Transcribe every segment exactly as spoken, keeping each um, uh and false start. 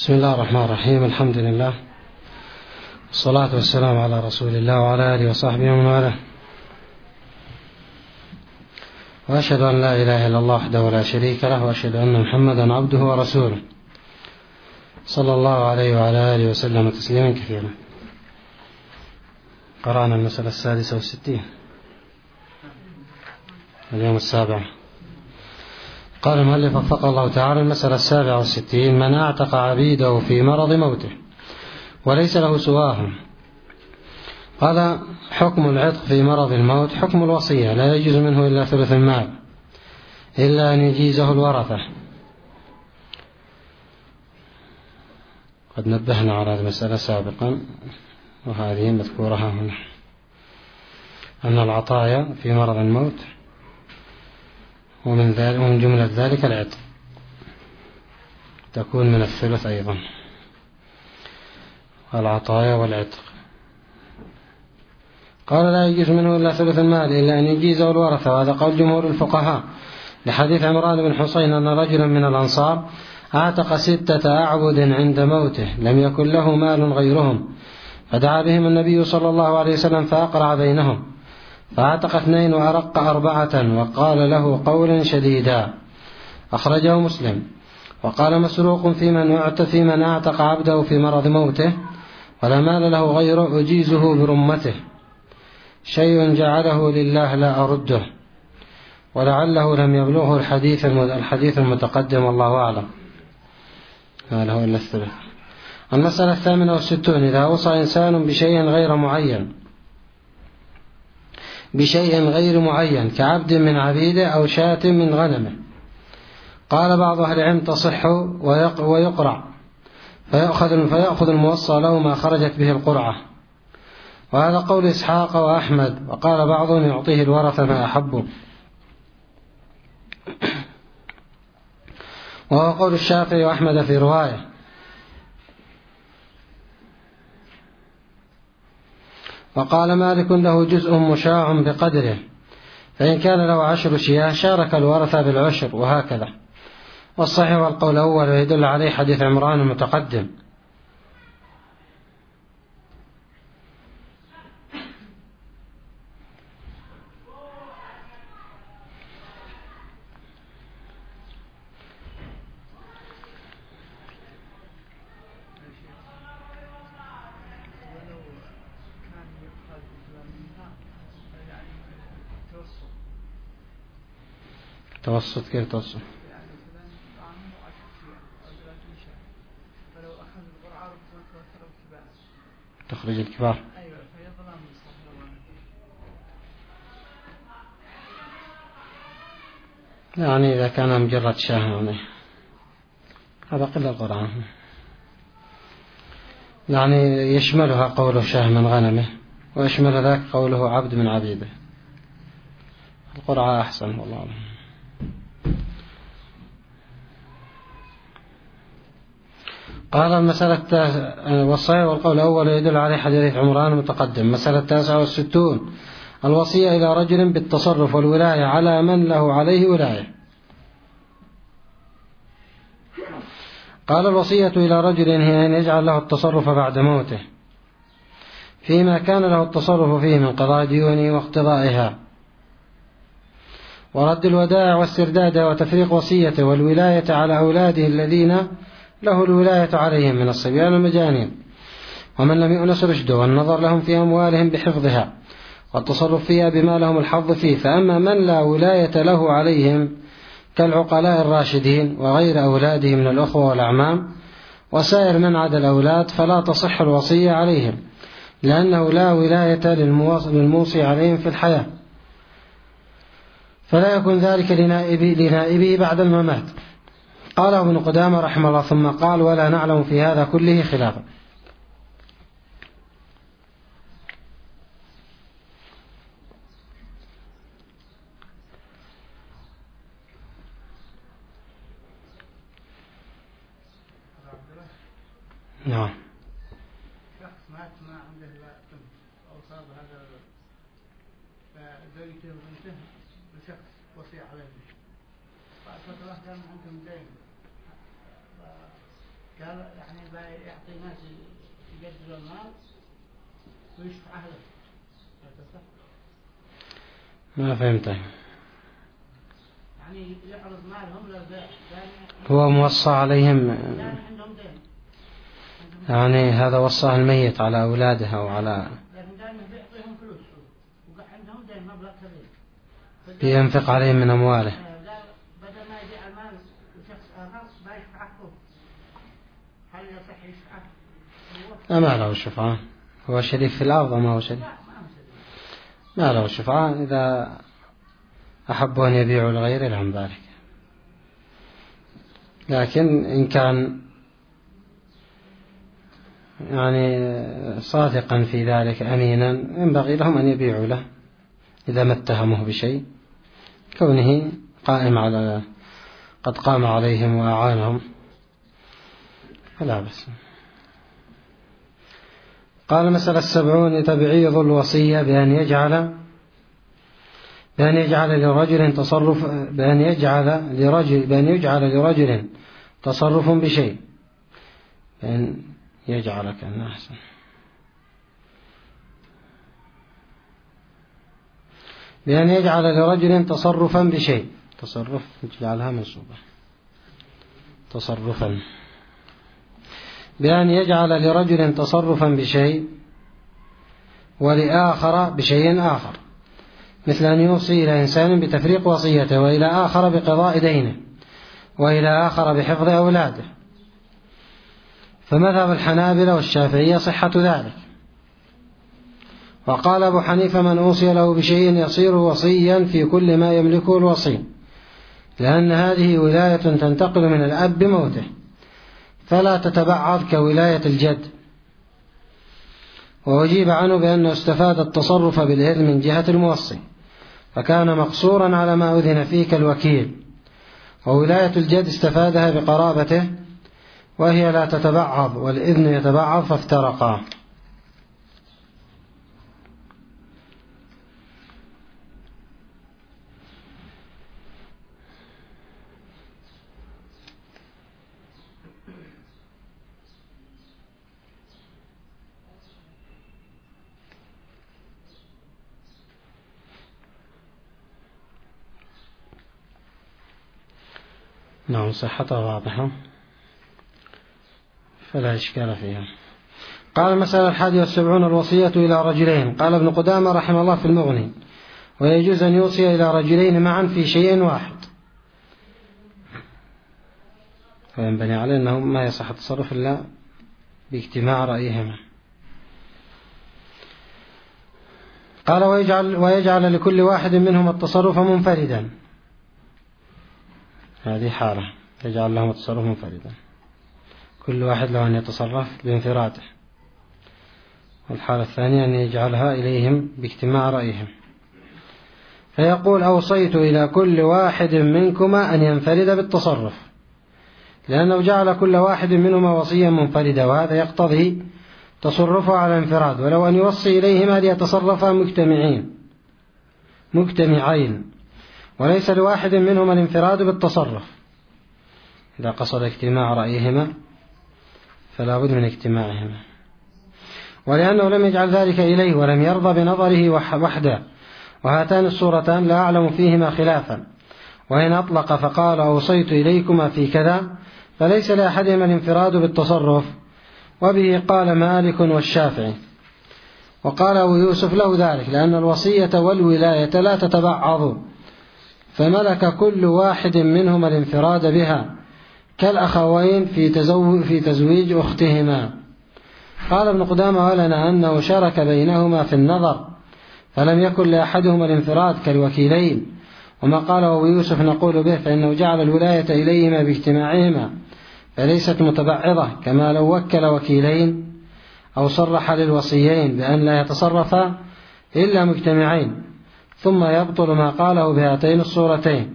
بسم الله الرحمن الرحيم. الحمد لله والصلاة والسلام على رسول الله وعلى آله وصحبه ومن والاه، وأشهد أن لا إله إلا الله وحده لا شريك له، وأشهد أن محمدا عبده ورسوله صلى الله عليه وعلى آله وسلم تسليما كثيرا. قرأنا المسألة السادسة والستين، اليوم السابع. قال المؤلف وفقه الله تعالى: المسألة السابعة والستين: من أعتق عبيده في مرض موته وليس له سواهم. قال: حكم العتق في مرض الموت حكم الوصية، لا يجوز منه إلا ثلث المال إلا أن يجيزه الورثة. قد نبهنا على هذه المسألة سابقا، وهذه مذكورة هنا، أن العطايا في مرض الموت ومن ذلك ومن جملة ذلك العتق تكون من الثلث أيضا، العطايا والعتق. قال: لا يجوز منه إلا ثلث المال إلا أن يجيزه الورثة، وهذا قول جمهور الفقهاء لحديث عمران بن حسين أن رجلا من الأنصار أعتق ستة أعبد عند موته لم يكن له مال غيرهم، فدعا بهم النبي صلى الله عليه وسلم فأقرع بينهم، فأعتق اثنين وأرق أربعة، وقال له قولا شديدا. أخرجه مسلم. وقال مسروق في من أعتق في من أعتق عبده في مرض موته ولا مال له غيره أجيزه برمته، شيء جعله لله لا أرده، ولعله لم يبلغه الحديث الحديث المتقدم، والله أعلم. هذا هو الثلث. المسألة الثامنة والستون: إذا أوصى إنسان بشيء غير معين بشيء غير معين كعبد من عبيده أو شاة من غنمه، قال بعض أهل العلم تصح ويقرع، فيأخذ فيأخذ الموصى له ما خرجت به القرعة، وهذا قول إسحاق وأحمد. وقال بعضهم يعطيه الورثة ما أحبه، وهو قول الشافعي وأحمد في رواية. وقال مالك: له جزء مشاع بقدره، فإن كان له عشر شياه شارك الورثة بالعشر، وهكذا. والصحيح والقول الأول، ويدل عليه حديث عمران المتقدم. توسط كيف توسط؟ تخرج الكبار. يعني إذا كان مجرد شاه يعني هذا قل القرآن، يعني يشملها قوله شاه من غنمه، ويشمل ذاك قوله عبد من عبيده. القرعة أحسن والله أعلم. قال: المسألة والصحيح والقول الأول يدل عليه حديث عمران المتقدم. مسألة التاسعة والستون: الوصية إلى رجل بالتصرف والولاية على من له عليه ولاية. قال: الوصية إلى رجل هي أن يجعل له التصرف بعد موته فيما كان له التصرف فيه من قضاء ديونه واقتضائها، ورد الودائع واستردادها، وتفريق وصيته، والولاية على أولاده الذين له الولاية عليهم من الصبيان والمجانين ومن لم يؤنس رشده، والنظر لهم في أموالهم بحفظها والتصرف فيها بما لهم الحظ فيه. فأما من لا ولاية له عليهم كالعقلاء الراشدين وغير أولاده من الأخوة والأعمام وسائر من عدا الأولاد فلا تصح الوصية عليهم، لأنه لا ولاية للموصي عليهم في الحياة، فلا يكون ذلك لنائبه, لنائبه بعد الممات. قال ابن قدامة رحمه الله ثم قال: ولا نعلم في هذا كله خلافا. نعم. شخص مات ما عنده بنت أو صاب هذا فزوجته وبنته لشخص وصي عليه، بعد فترة كان عندهم دين قال يعني يعطي ناس يقدروا المال ويشفع أهله. ما فهمته. يعني يعرض مالهم للبيع. هو موصى عليهم عندهم دين. يعني هذا وصاه الميت على أولاده أو على لكن دائما بيعطيهم فلوس وعندهم دين مبلغ كبير. بينفق عليهم من أمواله. بدل ما يبيع المال لشخص آخر بيشفع أخوه. هل يصح يشفع؟ ما له شفعة. هو شريك في الأرض ما هو شريك. ما له شفعة. إذا أحبوا أن يبيعوا لغيره لهم ذلك. لكن إن كان يعني صادقا في ذلك أمينا ينبغي لهم أن يبيعوا له إذا ما اتهموه بشيء كونه قائم على قد قام عليهم وأعانهم فلا بس. قال مسألة السبعون تبعيض الوصية بأن يجعل بأن يجعل لرجل تصرف بأن يجعل لرجل بأن يجعل لرجل تصرف بشيء بأن يجعل كأنه أحسن بأن يجعل لرجل تصرفا بشيء تصرف يجعلها منصوبة تصرفا بأن يجعل لرجل تصرفا بشيء ولآخر بشيء آخر مثل أن يوصي إلى إنسان بتفريق وصيته وإلى آخر بقضاء دينه وإلى آخر بحفظ أولاده. فمذهب الحنابلة والشافعية صحة ذلك. وقال أبو حنيفة من أوصي له بشيء يصير وصيا في كل ما يملكه الوصي لأن هذه ولاية تنتقل من الأب بموته فلا تتبعض كولاية الجد. وأجيب عنه بأنه استفاد التصرف بالإذن من جهة الموصي فكان مقصورا على ما أذن فيه كالوكيل. وولاية الجد استفادها بقرابته وهي لا تتبعض والإذن يتبعض فافترقا. نعم صحتها واضحة فلا إشكال فيها. قال المسألة الحادية والسبعون الوصية إلى رجلين. قال ابن قدامة رحمه الله في المغني ويجوز أن يوصي إلى رجلين معا في شيء واحد فينبني عليه أنه ما يصح التصرف إلا باجتماع رأيهما. قال ويجعل, ويجعل لكل واحد منهم التصرف منفردا. هذه حالة يجعل لهم التصرف منفردا كل واحد له أن يتصرف بانفراده. والحالة الثانية أن يجعلها إليهم باجتماع رأيهم فيقول أوصيت إلى كل واحد منكما أن ينفرد بالتصرف لأنه جعل كل واحد منهما وصيا منفردا وهذا يقتضي تصرفه على انفراد ولو أن يوصي إليهما ليتصرفا مجتمعين مجتمعين وليس لواحد منهما الانفراد بالتصرف. إذا قصد اجتماع رأيهما فلا بد من اجتماعهما. ولأنه لم يجعل ذلك إليه ولم يرضى بنظره وحده وهاتان الصورتان لا أعلم فيهما خلافا. وإن أطلق فقال أوصيت إليكما في كذا فليس لأحدهما الانفراد بالتصرف وبه قال مالك والشافعي. وقال أبو يوسف له ذلك لأن الوصية والولاية لا تتبعض فملك كل واحد منهما الانفراد بها كالأخوين في, تزو في تزويج أختهما. قال ابن قدامة ولنا أنه شارك بينهما في النظر فلم يكن لأحدهما الانفراد كالوكيلين. وما قاله أبو يوسف نقول به فإنه جعل الولاية إليهما باجتماعهما فليست متبعضة كما لو وكل وكيلين أو صرح للوصيين بأن لا يتصرفا إلا مجتمعين ثم يبطل ما قاله بهاتين الصورتين.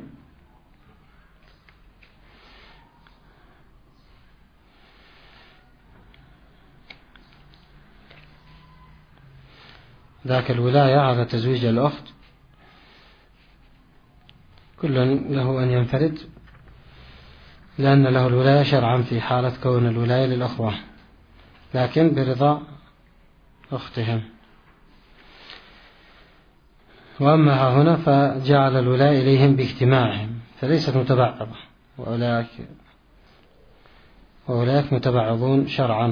ذاك الولاية على تزويج الأخت كل له أن ينفرد لأن له الولاية شرعا في حالة كون الولاية للأخوة، لكن برضا أختهم. وأما ها هنا فجعل الولاية إليهم باجتماعهم، فليست متبعضة، وأولئك وأولئك متبعضون شرعا،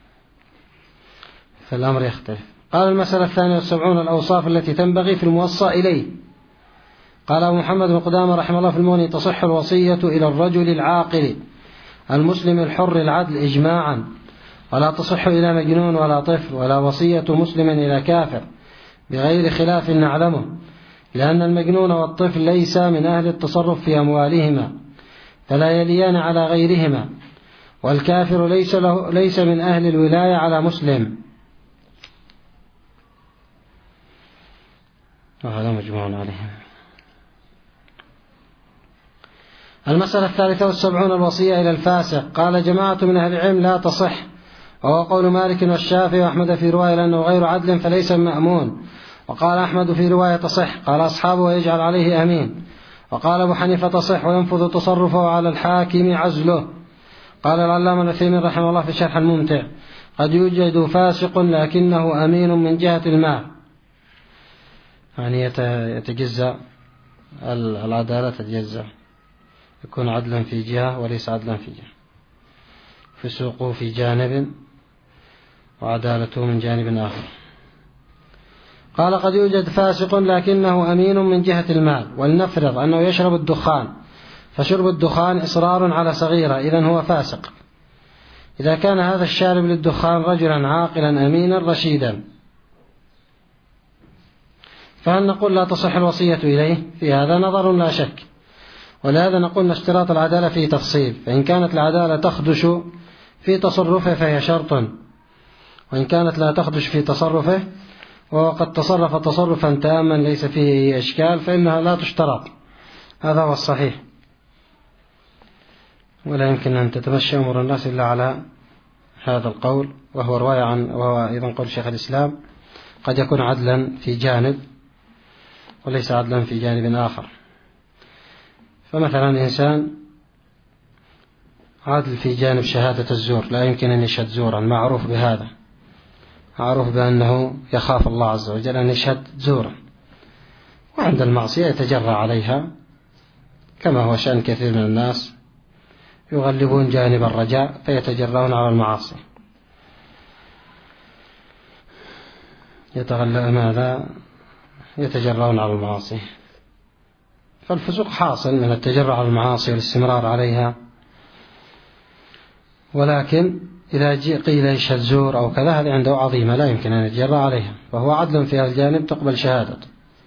فالأمر يختلف. قال المسألة الثانية والسبعون: الأوصاف التي تنبغي في الموصى إليه. قال أبو محمد بن قدامة رحمه الله في المغني: تصح الوصية إلى الرجل العاقل المسلم الحر العدل إجماعا، ولا تصح إلى مجنون ولا طفل، ولا وصية مسلم إلى كافر بغير خلاف نعلمه، لأن المجنون والطفل ليس من أهل التصرف في أموالهما فلا يليان على غيرهما، والكافر ليس, له ليس من أهل الولاية على مسلم، وهذا مجموع عليهم. المسألة الثالثة والسبعون: الوصية إلى الفاسق. قال جماعة من أهل العلم: لا تصح، وهو قول مالك والشافعي وأحمد في رواية، لأنه غير عدل فليس مأمون. وقال أحمد في رواية: تصح. قال أصحابه: ويجعل عليه أمين. وقال أبو حنيفة: تصح وينفذ تصرفه على الحاكم عزله. قال العلامة ابن عثيمين رحمه الله في شرح الممتع: قد يوجد فاسق لكنه أمين من جهة المال، يعني يتجزأ العدالة، تتجزأ، يكون عدلا في جهة وليس عدلا في جهة، فسوقه في جانب وعدالته من جانب آخر. قال قد يوجد فاسق لكنه أمين من جهة المال، ولنفرض أنه يشرب الدخان، فشرب الدخان إصرار على صغيرة، إذن هو فاسق. إذا كان هذا الشارب للدخان رجلا عاقلا أمينا رشيدا، فهل نقول لا تصح الوصية إليه؟ في هذا نظر لا شك، ولهذا نقول أن اشتراط العدالة فيه تفصيل، فإن كانت العدالة تخدش في تصرفه فهي شرط، وإن كانت لا تخدش في تصرفه وقد تصرف تصرفا تاما ليس فيه إشكال فإنها لا تشترط. هذا هو الصحيح، ولا يمكن أن تتمشى أمور الناس إلا على هذا القول، وهو رواية عن وهو أيضا قول شيخ الإسلام: قد يكون عدلا في جانب وليس عدلا في جانب آخر. فمثلا إنسان عدل في جانب شهادة الزور، لا يمكن أن يشهد زورا، معروف بهذا، معروف بأنه يخاف الله عز وجل أن يشهد زورا، وعند المعصية يتجرى عليها، كما هو شأن كثير من الناس يغلبون جانب الرجاء فيتجرون على المعاصي، يتغلب ماذا يتجرون على المعاصي. فالفسوق حاصل من التجرع على المعاصي والاستمرار عليها، ولكن إذا قيل يشهد زور أو كذا هذه عنده عظيمة لا يمكن أن يتجرع عليها، فهو عدل في هذا الجانب تقبل شهادته.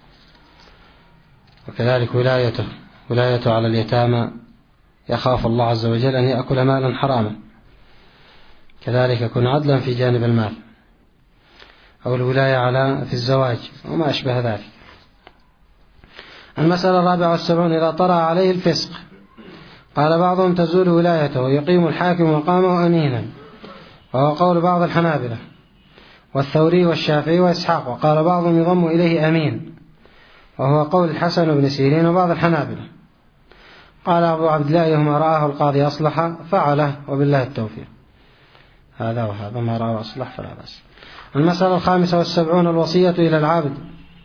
وكذلك ولايته ولايته على اليتامى، يخاف الله عز وجل أن يأكل مالا حراما، كذلك يكون عدلا في جانب المال، أو الولاية على في الزواج وما أشبه ذلك. المسألة الرابعة والسبعون: إذا طرأ عليه الفسق. قال بعضهم: تزول ولايته ويقيم الحاكم مقامه أمينا، وهو قول بعض الحنابلة والثوري والشافعي وإسحاق. وقال بعضهم: يضم إليه أمين، وهو قول الحسن بن سيرين وبعض الحنابلة. قال أبو عبد الله: أيهما رآه القاضي أصلح فعله، وبالله التوفيق. هذا وهذا ما رآه أصلح فلا بأس. المسألة الخامسة والسبعون: الوصية إلى العبد.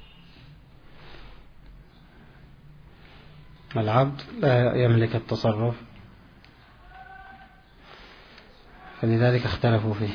العبد لا يملك التصرف، فلذلك اختلفوا فيه.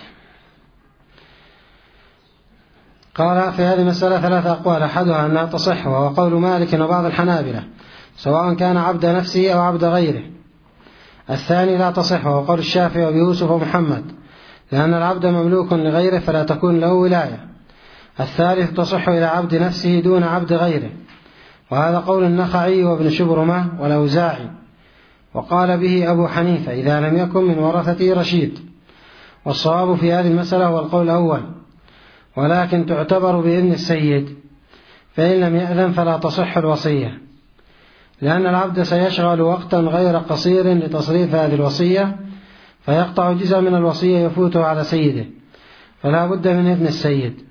قال في هذه المسألة ثلاثة أقوال: أحدها أنها تصح، وهو قول مالك وبعض الحنابلة، سواء كان عبد نفسه أو عبد غيره. الثاني لا تصح، وهو قول الشافعي ويوسف ومحمد، لأن العبد مملوك لغيره فلا تكون له ولاية. الثالث تصح إلى عبد نفسه دون عبد غيره، وهذا قول النخعي وابن شبرمة والأوزاعي، وقال به أبو حنيفة إذا لم يكن من ورثته رشيد. والصواب في هذه المسألة هو القول الأول، ولكن تعتبر بإذن السيد، فإن لم يأذن فلا تصح الوصية، لأن العبد سيشغل وقتا غير قصير لتصريف هذه الوصية، فيقطع جزءا من الوصية يفوته على سيده، فلا بد من إذن السيد.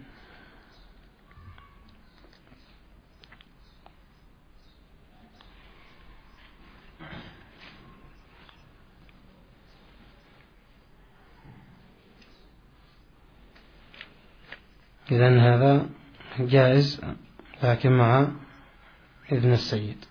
إذن هذا جائز لكن مع إذن السيد.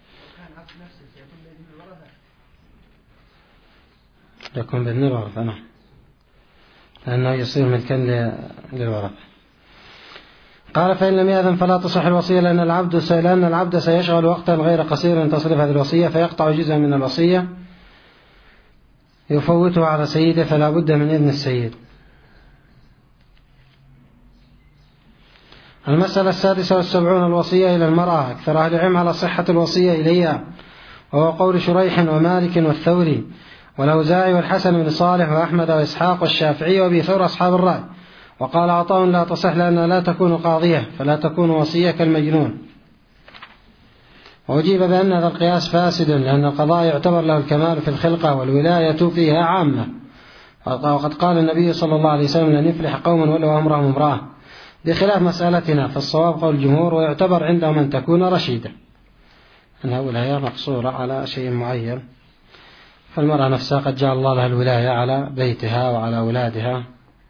يكون بإذن الورثة، نعم، لأنه يصير ملكا للورثة. قال فإن لم يأذن فلا تصح الوصية، لأن العبد لأن العبد سيشغل وقتا غير قصير تصرف هذه الوصية، فيقطع جزءا من الوصية يفوته على سيده، فلا بد من إذن السيد. المسألة السادسة والسبعون الوصية إلى المرأة. أكثر أهل العلم على صحة الوصية إليها، وهو قول شريح ومالك والثوري والأوزاعي والحسن بن صالح وأحمد وإسحاق والشافعي وأبي ثور أصحاب الرأي. وقال عطاء لا تصح لأنها لا تكون قاضية، فلا تكون وصية كالمجنون. وأجيب بأن هذا القياس فاسد، لأن القضاء يعتبر له الكمال في الخلقة، والولاية فيها عامة. وقد قال النبي صلى الله عليه وسلم لن يفلح قوم ولو أمرهم امرأة، بخلاف مسألتنا فالصواب قول الجمهور، ويعتبر عندهم أن تكون رشيدة، أنها ولاية مقصورة على شيء معين. فالمرأة نفسها قد جعل الله لها الولاية على بيتها وعلى أولادها،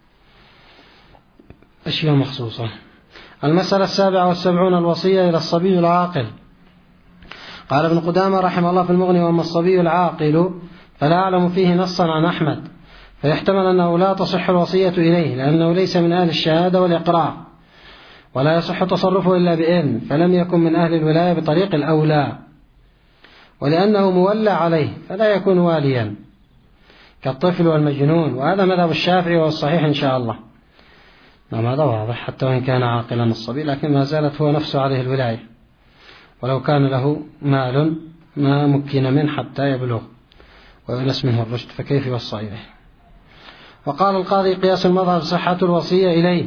أشياء مخصوصة. المسألة السابعة والسبعون الوصية إلى الصبي العاقل. قال ابن قدامة رحمه الله في المغني: وأما الصبي العاقل فلا أعلم فيه نصا عن أحمد، فيحتمل أنه لا تصح الوصية إليه، لأنه ليس من أهل الشهادة والإقرار، ولا يصح تصرفه إلا بإذن، فلم يكن من أهل الولاية بطريق الأولى، ولأنه مولى عليه فلا يكون واليا كالطفل والمجنون. وهذا مذهب الشافعي والصحيح إن شاء الله. نعم، هذا واضح، حتى وإن كان عاقلا الصبي لكن ما زالت هو نفسه عليه الولاية، ولو كان له مال ما مكن منه حتى يبلغ وينس منه الرشد، فكيف يوصى إليه؟ وقال القاضي قياس المذهب صحة الوصية إليه،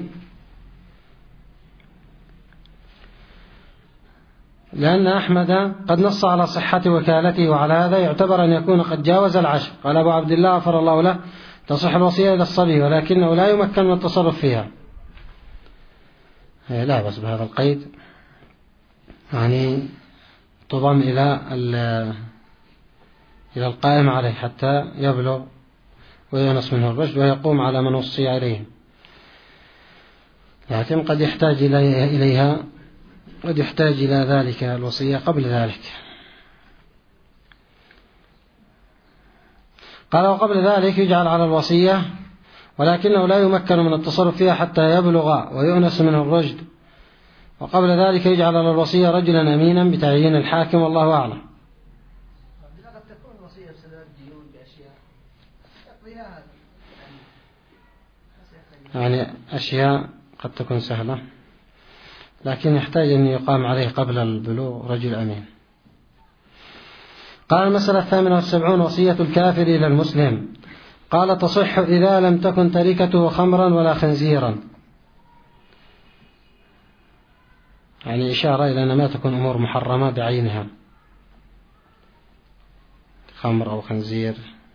لأن أحمد قد نص على صحة وكالته، وعلى هذا يعتبر أن يكون قد جاوز العشر. قال أبو عبد الله غفر الله له: تصح الوصية إلى الصبي ولكنه لا يمكن من التصرف فيها. لا بس بهذا القيد، يعني تضم إلى إلى القائم عليه حتى يبلغ وينس منه الرشد ويقوم على من وصي عليه، لكن قد يحتاج إليها، قد يحتاج إلى ذلك الوصية قبل ذلك. قال: وقبل ذلك يجعل على الوصية، ولكنه لا يمكن من التصرف فيها حتى يبلغ ويؤنس منه الرشد. وقبل ذلك يجعل على الوصية رجلا أمينا بتعيين الحاكم، والله أعلم. قد تكون وصية بسبب الديون بأشياء يقضيها، يعني أشياء قد تكون سهلة، لكن يحتاج أن يقام عليه قبل البلوغ رجل أمين. قال: المسألة الثامنة والسبعون وصية الكافر إلى المسلم. قال: تصح إذا لم تكن تركته خمرا ولا خنزيرا، يعني إشارة إلى أن ما تكون أمور محرمة بعينها، خمر أو خنزير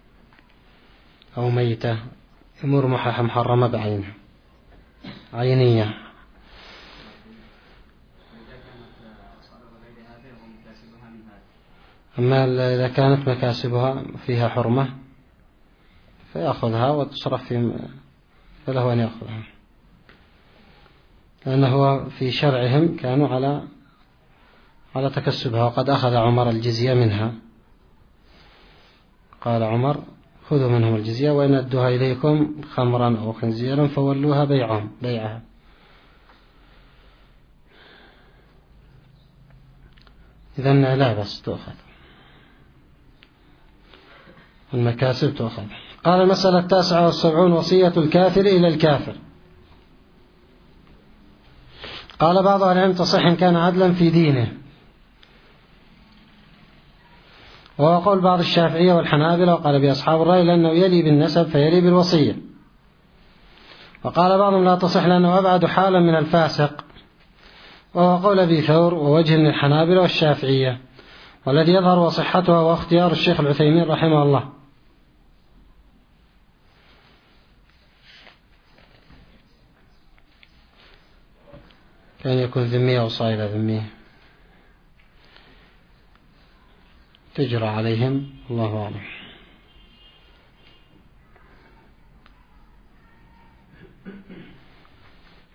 أو ميتة، أمور محرمة بعينها عينية. أما إذا كانت مكاسبها فيها حرمة فيأخذها وتصرف في، فله أن يأخذها، لأنه في شرعهم كانوا على على تكسبها. وقد أخذ عمر الجزية منها، قال عمر: خذوا منهم الجزية، وإن أدوها إليكم خمرا أو خنزيرا فولوها بيعهم بيعها. إذن لا بس تأخذ، المكاسب تأخذ. قال: المسألة التاسعة والسبعون وصية الكافر إلى الكافر. قال بعض أهل العلم: تصح إن كان عدلا في دينه، وهو قول بعض الشافعية والحنابلة، وقال بأصحاب الرأي لأنه يلي بالنسب فيلي بالوصية. وقال بعضهم لا تصح لأنه أبعد حالا من الفاسق، وهو قول أبي ثور ووجه من الحنابلة والشافعية، والذي يظهر وصحتها واختيار الشيخ العثيمين رحمه الله. كان يكون ذمية وصائلة ذمية تجرى عليهم، الله أعلم.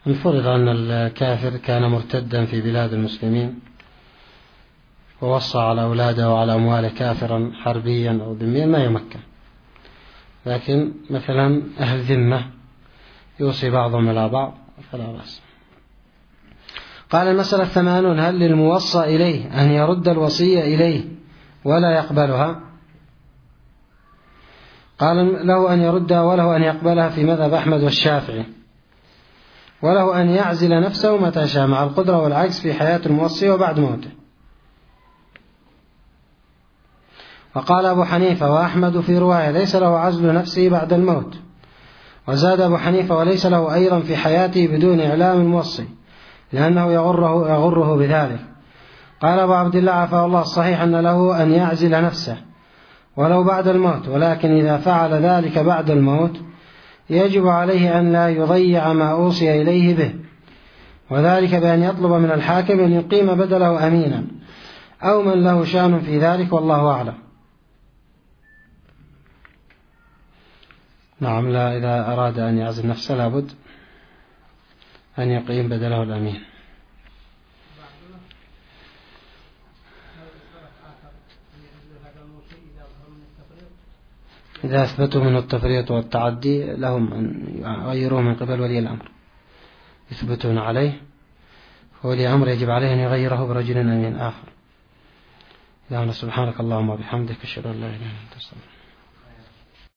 الفرض أن الكافر كان مرتدا في بلاد المسلمين ووصى على أولاده وعلى أمواله كافرا حربيا أو ذميا ما يمكن، لكن مثلا أهل ذمة يوصي بعضهم إلى بعض فلا بأس. قال المسألة الثمانون: هل للموصى إليه أن يرد الوصية إليه ولا يقبلها؟ قال له أن يردها وله أن يقبلها في مذهب أحمد والشافعي، وله أن يعزل نفسه متى شاء مع القدرة والعجز في حياة الموصي وبعد موته. وقال أبو حنيفة وأحمد في رواية: ليس له عزل نفسه بعد الموت. وزاد أبو حنيفة: وليس له أيضا في حياته بدون إعلام الموصي، لأنه يغره, يغره بذلك. قال أبو عبد الله عفاه الله: الصحيح أن له أن يعزل نفسه ولو بعد الموت، ولكن إذا فعل ذلك بعد الموت يجب عليه أن لا يضيع ما أوصي إليه به، وذلك بأن يطلب من الحاكم أن يقيم بدله أمينا أو من له شأن في ذلك، والله أعلم. نعم، لا، إذا أراد أن يعزل نفسه لابد أن يقيم بدله الأمين. إذا أثبتوا منه التفريط والتعدي لهم أن يغيروه من قبل ولي الأمر، يثبتون عليه، ولي الأمر يجب عليه أن يغيره برجل أمين آخر. سبحانك اللهم وبحمدك، أشهد أن لا إله إلا أنت، أستغفرك.